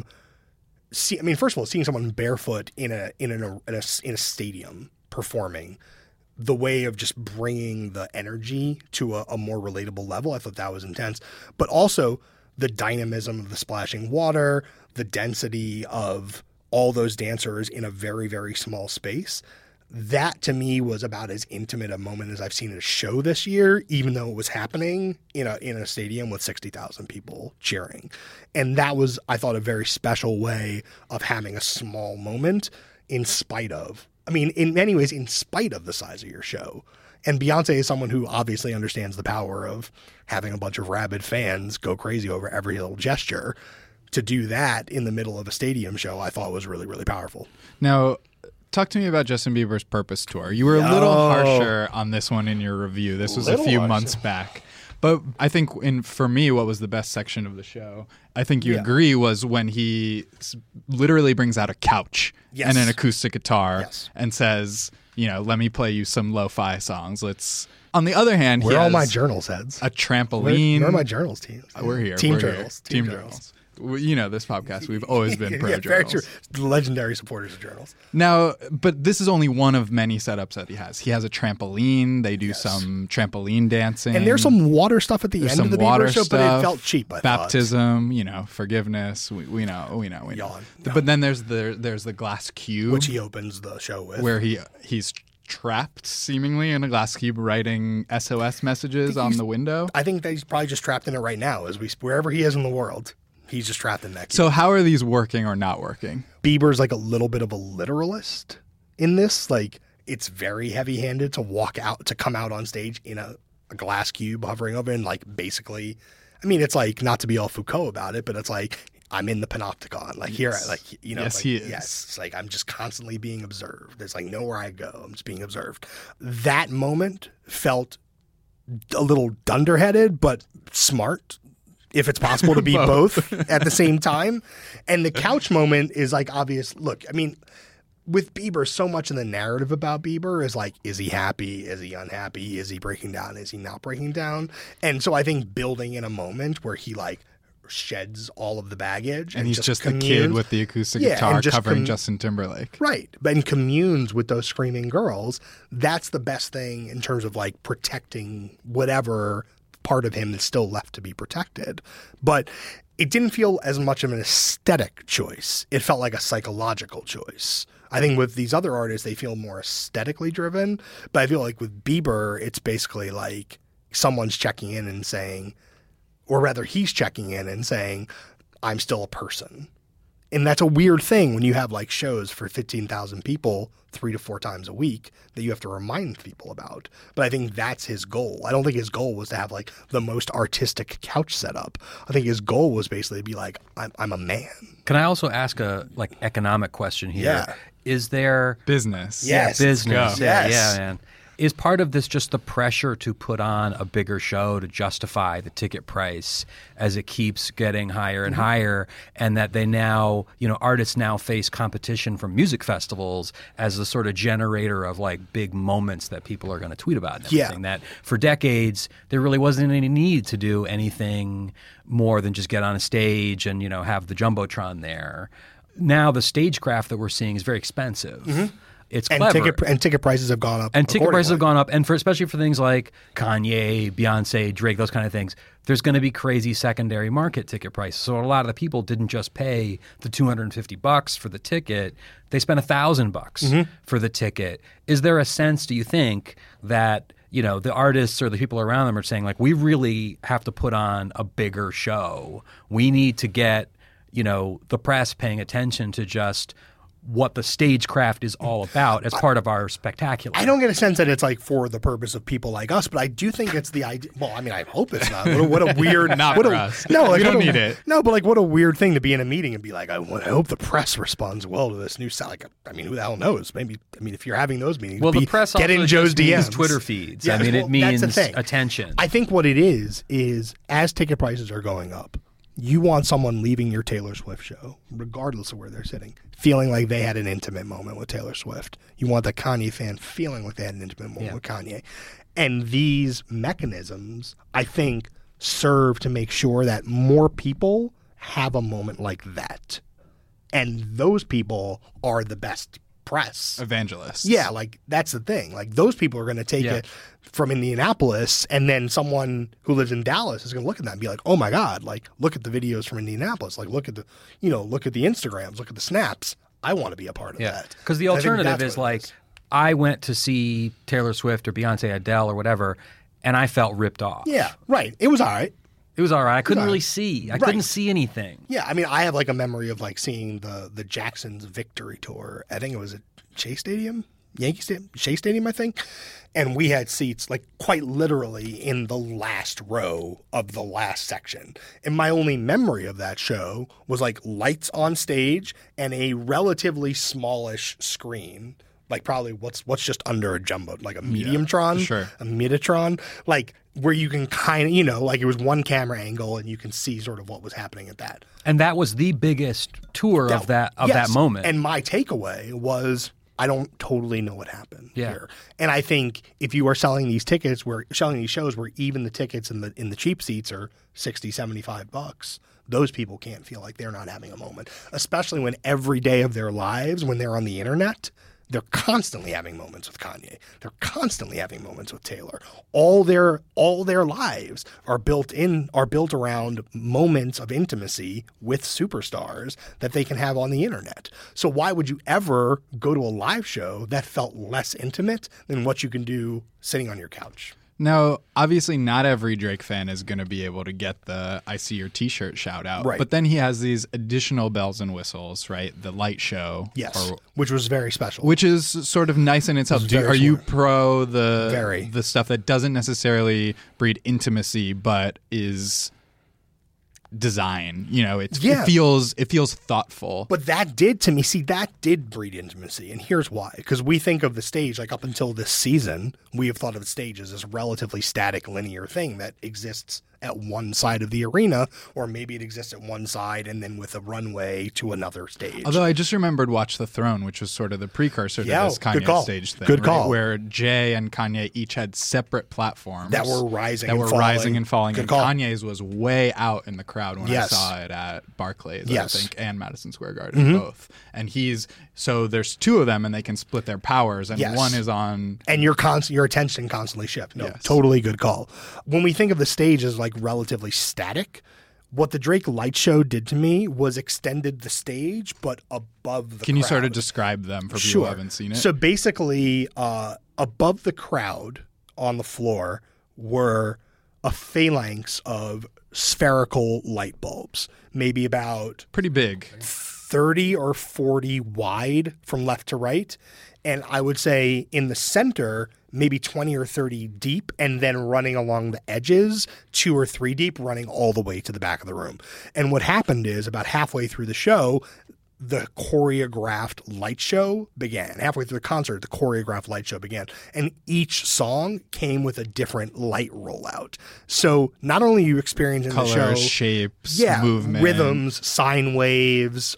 First of all, seeing someone barefoot in a stadium performing, the way of just bringing the energy to a more relatable level, I thought that was intense. But also the dynamism of the splashing water, the density of all those dancers in a very, very small space. That to me was about as intimate a moment as I've seen at a show this year, even though it was happening in a stadium with 60,000 people cheering. And that was, I thought, a very special way of having a small moment in spite of, in many ways, in spite of the size of your show. And Beyonce is someone who obviously understands the power of having a bunch of rabid fans go crazy over every little gesture. To do that in the middle of a stadium show, I thought was really, really powerful. Now, talk to me about Justin Bieber's Purpose Tour. You were a little harsher on this one in your review. This was a few months back. But I think for me, what was the best section of the show, I think you agree, was when he literally brings out a couch and an acoustic guitar and says, let me play you some lo-fi songs. On the other hand, Where he are all has my journals heads? a trampoline. Where are my journals, teams? We're here. Team We're journals. Here. Team journals. You know, this podcast, we've always been pro Yeah, very true. journals. Legendary supporters of journals. Now, but this is only one of many setups that he has. He has a trampoline. They do some trampoline dancing. And there's some water stuff at the There's end of some the water Bieber show, stuff, but it felt cheap. I thought. baptism, you know, forgiveness. We know. Yawn. But then there's the glass cube, Which he opens the show with. where he's trapped seemingly in a glass cube writing SOS messages on the window. I think that he's probably just trapped in it right now. Wherever he is in the world, he's just trapped in that cube. So how are these working or not working? Bieber's like a little bit of a literalist in this. Like, it's very heavy-handed to come out on stage in a glass cube hovering over, and like basically, I mean, it's like, not to be all Foucault about it, but it's like, I'm in the panopticon. Like, here, like, you know. Yes, like, he is. Yes, it's like, I'm just constantly being observed. There's like nowhere I go. I'm just being observed. That moment felt a little dunderheaded, but smart, if it's possible to be both at the same time. And the couch moment is like obvious. Look, I mean, with Bieber, so much of the narrative about Bieber is like, is he happy? Is he unhappy? Is he breaking down? Is he not breaking down? And so I think building in a moment where he like sheds all of the baggage And he's just the communes. kid with the acoustic Yeah, guitar and just covering Justin Timberlake. Right. And communes with those screaming girls. That's the best thing in terms of like protecting whatever part of him is still left to be protected. But it didn't feel as much of an aesthetic choice. It felt like a psychological choice. I think with these other artists, they feel more aesthetically driven. But I feel like with Bieber, it's basically like someone's checking in and saying, or rather he's checking in and saying, I'm still a person. And that's a weird thing when you have like shows for 15,000 people 3 to 4 times a week that you have to remind people about. But I think that's his goal. I don't think his goal was to have like the most artistic couch setup. I think his goal was basically to be like, I'm a man. Can I also ask a like economic question here? Yeah. Is there Business. Yes. business? go. Yeah, Yes. yeah, man. Is part of this just the pressure to put on a bigger show to justify the ticket price as it keeps getting higher and higher, and that they now, you know, artists now face competition from music festivals as the sort of generator of like big moments that people are going to tweet about and everything? That for decades there really wasn't any need to do anything more than just get on a stage and, you know, have the Jumbotron there. Now the stagecraft that we're seeing is very expensive. It's And clever. ticket prices have gone up. And ticket prices have accordingly. gone up, and especially for things like Kanye, Beyonce, Drake, those kind of things, there's going to be crazy secondary market ticket prices. So a lot of the people didn't just pay the $250 for the ticket; they spent $1,000 for the ticket. Is there a sense, do you think, that, you know, the artists or the people around them are saying like, we really have to put on a bigger show? We need to get, you know, the press paying attention to just what the stagecraft is all about as part of our spectacular. I don't get a sense that it's like for the purpose of people like us, but I do think it's the idea. Well, I mean, I hope it's not. What a weird. Not what for a, us. No, like, We don't what a- need it. No, but like, what a weird thing to be in a meeting and be like, I hope the press responds well to this new sound. Like, I mean, who the hell knows? Maybe. I mean, if you're having those meetings, Well, the press get also in Joe's just means DMs, Twitter feeds. Yeah, I mean, well, it means that's the thing. attention. I think what it is as ticket prices are going up, you want someone leaving your Taylor Swift show, regardless of where they're sitting, feeling like they had an intimate moment with Taylor Swift. You want the Kanye fan feeling like they had an intimate moment with Kanye. And these mechanisms, I think, serve to make sure that more people have a moment like that. And those people are the best press. Evangelists. Yeah, like that's the thing. Like those people are going to take it from Indianapolis, and then someone who lives in Dallas is going to look at that and be like, "Oh my God! Like look at the videos from Indianapolis. Like look at the, look at the Instagrams, look at the snaps. I want to be a part of that." Because the And I think alternative that's is what it like, I went to see Taylor Swift or Beyonce, Adele or whatever, and I felt ripped off. yeah, right. It was all right. It was all right. I couldn't all really right. see. I Right. couldn't see anything. Yeah, I mean, I have like a memory of like seeing the Jacksons victory tour. I think it was at Shea Stadium, Yankee Stadium, Shea Stadium, I think. And we had seats like quite literally in the last row of the last section. And my only memory of that show was like lights on stage and a relatively smallish screen. Like probably what's just under a jumbo, like a Mediumtron, sure. a Midatron, like where you can kind of, like it was one camera angle and you can see sort of what was happening at that. And that was the biggest tour of that Yes. moment. And my takeaway was, I don't totally know what happened Yeah. here. And I think if you are selling these tickets, selling these shows where even the tickets in the cheap seats are $60, $75, those people can't feel like they're not having a moment, especially when every day of their lives, when they're on the internet, they're constantly having moments with Kanye. They're constantly having moments with Taylor. All their lives are built around moments of intimacy with superstars that they can have on the internet. So why would you ever go to a live show that felt less intimate than what you can do sitting on your couch? Now, obviously, not every Drake fan is going to be able to get the "I see your T-shirt" shout out, Right. but then he has these additional bells and whistles, right? The light show, Yes, which was very special. which is sort of nice in itself. very Are you smart. pro Very. the stuff that doesn't necessarily breed intimacy, but is design? You know, it feels thoughtful. But that did to me, that did breed intimacy. And here's why. Because we think of the stage, like up until this season, we have thought of the stage as this relatively static, linear thing that exists at one side of the arena, or maybe it exists at one side and then with a runway to another stage. Although I just remembered Watch the Throne, which was sort of the precursor to this good Kanye call. stage thing. Good right? call. Where Jay and Kanye each had separate platforms That were rising and falling. Good And call. Kanye's was way out in the crowd when Yes. I saw it at Barclays, Yes. I think, and Madison Square Garden, both. And so there's two of them and they can split their powers, and Yes. one is on. And your attention constantly shifts. No, Yes. totally good call. When we think of the stage as like relatively static, what the Drake Light Show did to me was extended the stage, but above the Can you sort of crowd. describe them for people Sure. who haven't seen it? So basically, above the crowd on the floor were a phalanx of spherical light bulbs, maybe about Pretty big. 30 or 40 wide from left to right. And I would say in the center, maybe 20 or 30 deep, and then running along the edges, 2 or 3 deep, running all the way to the back of the room. And what happened is about halfway through the show, the choreographed light show began. Halfway through the concert, the choreographed light show began. And each song came with a different light rollout. So not only are you experiencing the show, Colors, shapes, movement. rhythms, sine waves,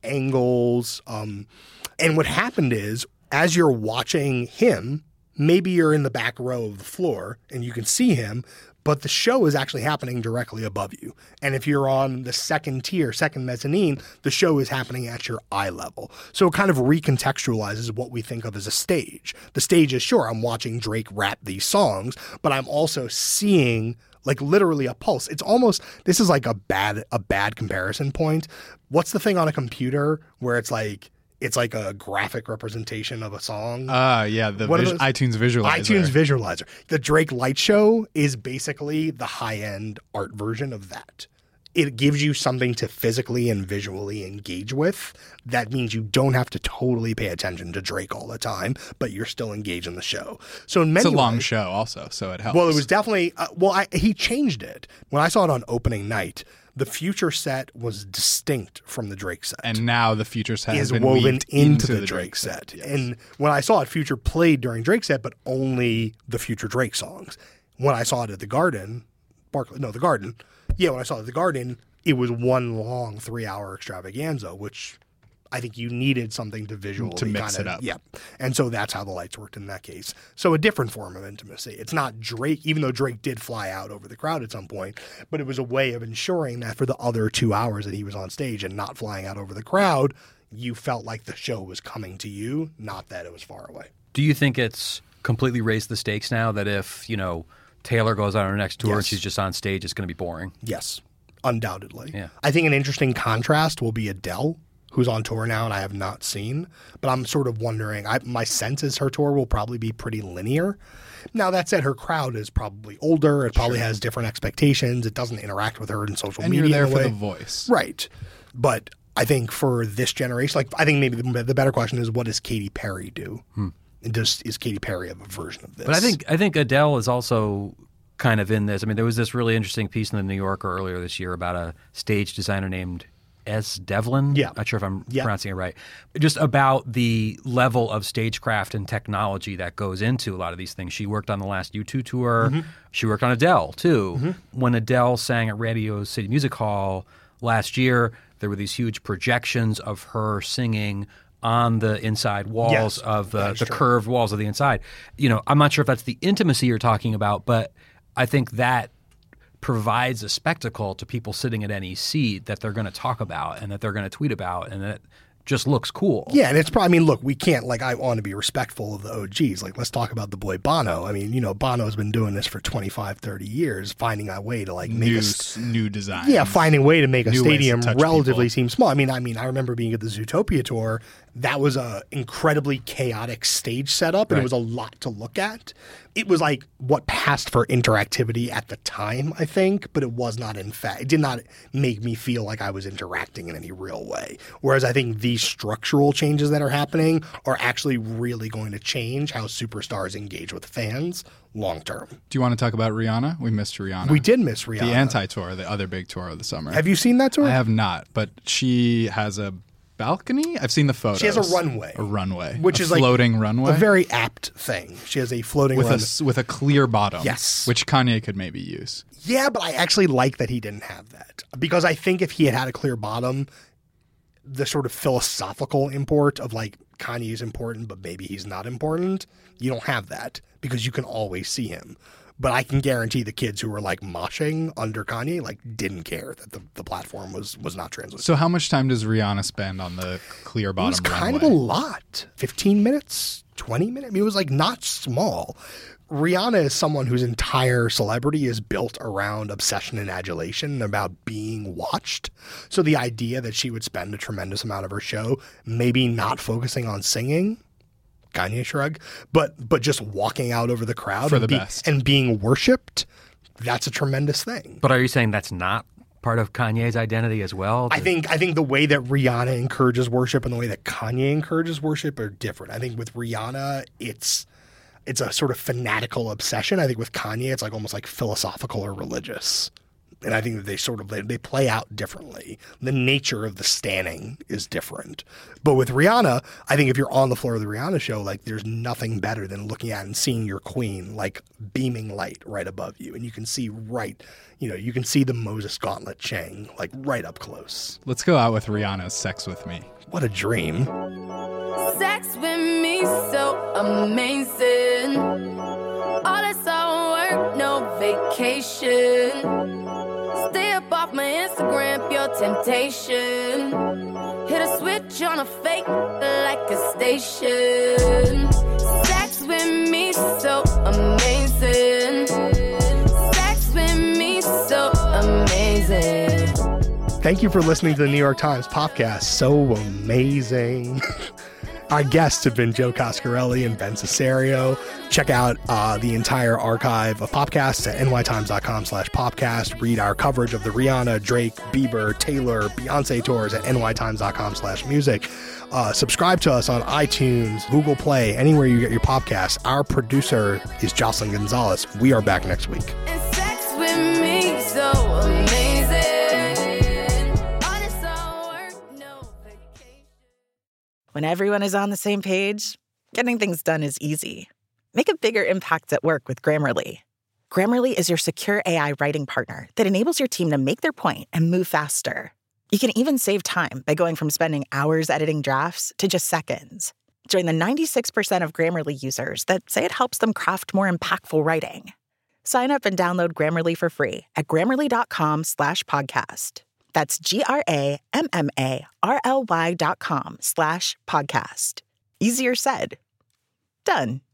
angles. And what happened is, as you're watching him, maybe you're in the back row of the floor and you can see him, but the show is actually happening directly above you. And if you're on the second tier, second mezzanine, the show is happening at your eye level. So it kind of recontextualizes what we think of as a stage. The stage is, sure, I'm watching Drake rap these songs, but I'm also seeing like literally a pulse. It's almost, this is like a bad comparison point. What's the thing on a computer where it's like a graphic representation of a song? Yeah, the What are those? iTunes visualizer. iTunes visualizer. The Drake Light Show is basically the high-end art version of that. It gives you something to physically and visually engage with. That means you don't have to totally pay attention to Drake all the time, but you're still engaged in the show. So in many It's a long ways- show also, so it helps. Well, it was definitely he changed it. When I saw it on opening night, the Future set was distinct from the Drake set. And now the Future set has is been woven weaved into the Drake set. Yes. And when I saw it, Future played during Drake set, but only the Future Drake songs. When I saw it at the Garden, the Garden. Yeah, when I saw it at the Garden, it was one long 3-hour extravaganza, which I think you needed something to visually To mix kind of, it up. Yeah. And so that's how the lights worked in that case. So a different form of intimacy. It's not Drake, even though Drake did fly out over the crowd at some point, but it was a way of ensuring that for the other 2 hours that he was on stage and not flying out over the crowd, you felt like the show was coming to you, not that it was far away. Do you think it's completely raised the stakes now that if, Taylor goes on her next tour and Yes. she's just on stage, it's going to be boring? Yes, undoubtedly. Yeah. I think an interesting contrast will be Adele, who's on tour now and I have not seen. But I'm sort of wondering, my sense is her tour will probably be pretty linear. Now, that said, her crowd is probably older. It probably has different expectations. It doesn't interact with her in social And media. you're there in a for way. the voice. Right. But I think for this generation, I think maybe the better question is, what does Katy Perry do? And is Katy Perry a version of this? But I think Adele is also kind of in this. I mean, there was this really interesting piece in the New Yorker earlier this year about a stage designer named S. Devlin. Yeah. Not sure if I'm Yeah. pronouncing it right. Just about the level of stagecraft and technology that goes into a lot of these things. She worked on the last U2 tour. She worked on Adele, too. When Adele sang at Radio City Music Hall last year, there were these huge projections of her singing on the inside walls Yes, of that is the true. curved walls of the inside. I'm not sure if that's the intimacy you're talking about, but I think that provides a spectacle to people sitting at any seat that they're going to talk about and that they're going to tweet about, and that just looks cool. Yeah, and it's probably, I mean, look, we can't, I want to be respectful of the OGs. Let's talk about the boy Bono. I mean, Bono's been doing this for 25, 30 years, finding a way to, make new design. Yeah, finding a way to make a New ways to stadium touch relatively people. seem small. I mean, I remember being at the Zootopia tour. That was a incredibly chaotic stage setup, and it was a lot to look at. It was what passed for interactivity at the time, I think, but it was not in fact. It did not make me feel like I was interacting in any real way. Whereas I think these structural changes that are happening are actually really going to change how superstars engage with fans long term. Do you want to talk about Rihanna? We missed Rihanna. We did miss Rihanna. The anti-tour, the other big tour of the summer. Have you seen that tour? I have not, but she has a balcony? I've seen the photos. She has a runway. A runway. Which a is floating runway. A very apt thing. She has a floating runway. With a clear bottom. Yes. Which Kanye could maybe use. Yeah, but I actually like that he didn't have that. Because I think if he had a clear bottom, the sort of philosophical import of Kanye's important, but maybe he's not important, you don't have that because you can always see him. But I can guarantee the kids who were moshing under Kanye didn't care that the platform was not translucent. So how much time does Rihanna spend on the clear bottom It was kind runway? of a lot. 15 minutes, 20 minutes. I mean, it was not small. Rihanna is someone whose entire celebrity is built around obsession and adulation, about being watched. So the idea that she would spend a tremendous amount of her show maybe not focusing on singing, Kanye shrug, but just walking out over the crowd For the best. and being worshipped, that's a tremendous thing. But are you saying that's not part of Kanye's identity as well? I think the way that Rihanna encourages worship and the way that Kanye encourages worship are different. I think with Rihanna, it's a sort of fanatical obsession. I think with Kanye, it's almost philosophical or religious. And I think that they play out differently. The nature of the standing is different. But with Rihanna, I think if you're on the floor of the Rihanna show, there's nothing better than looking at and seeing your queen beaming light right above you. And you can see you can see the Moses Gauntlet Chang right up close. Let's go out with Rihanna's Sex With Me. What a dream. Sex with me so amazing. All this hard work, no vacation. Stay up off my Instagram, pure temptation. Hit a switch on a fake like a station. Sex with me so amazing. Sex with me so amazing. Thank you for listening to the New York Times podcast. So amazing. Our guests have been Joe Coscarelli and Ben Cesario. Check out the entire archive of podcasts at nytimes.com/podcast. Read our coverage of the Rihanna, Drake, Bieber, Taylor, Beyonce tours at nytimes.com/music. Subscribe to us on iTunes, Google Play, anywhere you get your podcasts. Our producer is Jocelyn Gonzalez. We are back next week. And sex with me so amazing. All this hard work, no vacation. When everyone is on the same page, getting things done is easy. Make a bigger impact at work with Grammarly. Grammarly is your secure AI writing partner that enables your team to make their point and move faster. You can even save time by going from spending hours editing drafts to just seconds. Join the 96% of Grammarly users that say it helps them craft more impactful writing. Sign up and download Grammarly for free at grammarly.com/podcast. That's GRAMMARLY.com/podcast. Easier said, done.